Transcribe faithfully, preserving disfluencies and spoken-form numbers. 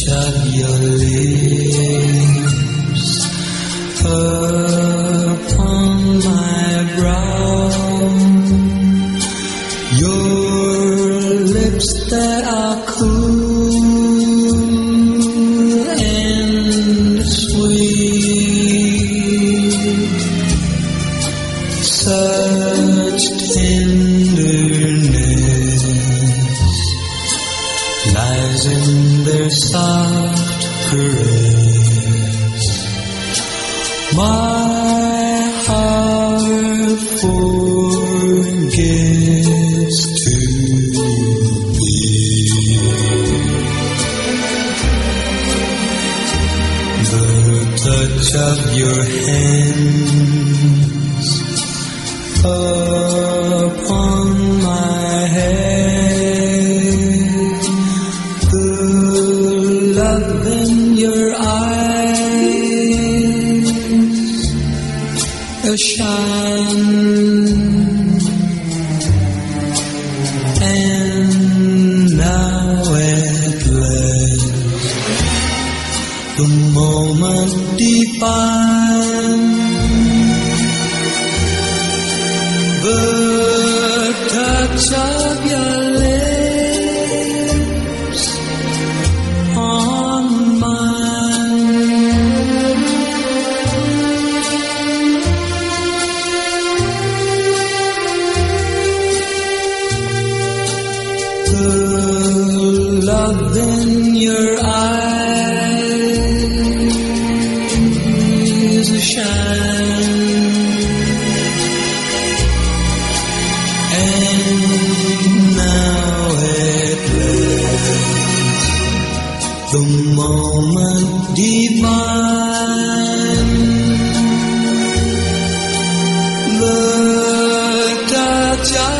of your lips upon my brow, your lips that are cool and sweet, such tenderness lies in their soft caress. My heart forgets to beat. The touch of your hands upon my head, the love in your eyes, a shine, and now at last the moment divine, the touch of your lips on mine. The love in your eyes shine, and now at last the moment divine, the touch of